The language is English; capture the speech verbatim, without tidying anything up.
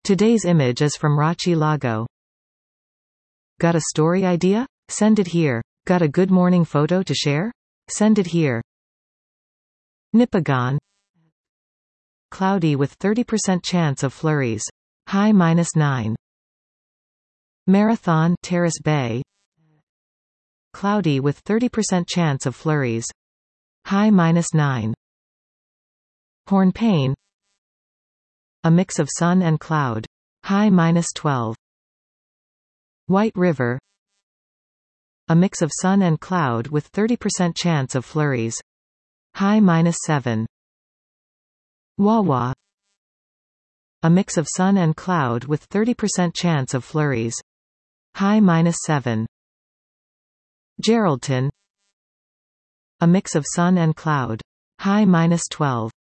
Today's image is from Rachi Lago. Got a story idea? Send it here. Got a good morning photo to share? Send it here. Nipagon. Cloudy with thirty percent chance of flurries. High minus nine. Marathon, Terrace Bay. Cloudy with thirty percent chance of flurries. High minus nine. Hornpain. A mix of sun and cloud. High minus twelve. White River. A mix of sun and cloud with thirty percent chance of flurries. High minus seven. Wawa. A mix of sun and cloud with thirty percent chance of flurries. High minus seven. Geraldton. A mix of sun and cloud. High minus twelve.